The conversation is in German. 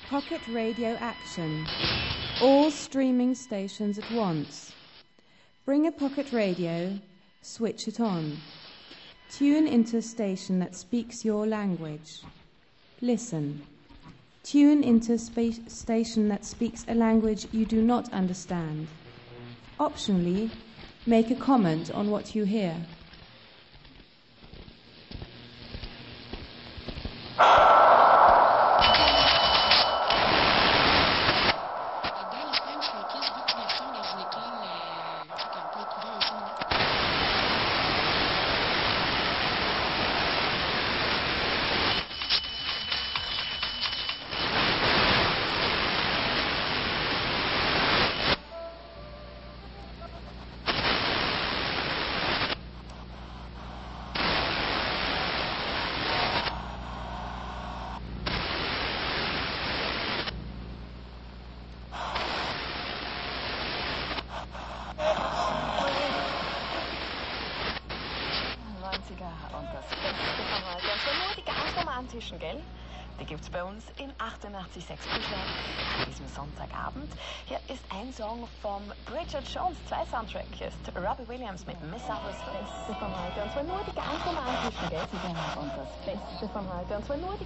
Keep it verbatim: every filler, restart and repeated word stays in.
Pocket Radio Action. All streaming stations at once. Bring a pocket radio, switch it on. Tune into a station that speaks your language. Listen. Tune into a spa- station that speaks a language you do not understand. Optionally, make a comment on what you hear. Und das Beste von heute. Und zwar nur die ganz romantischen, gell? Die gibt's bei uns in achtundachtzig Komma sechs Kuscheln an diesem Sonntagabend. Hier ist ein Song vom Bridget Jones zwei Soundtrack. Hier ist Robbie Williams mit Miss Hours. Das Beste von heute. Und zwar nur die ganz romantischen, gell? Und das Beste von heute. Und zwar nur die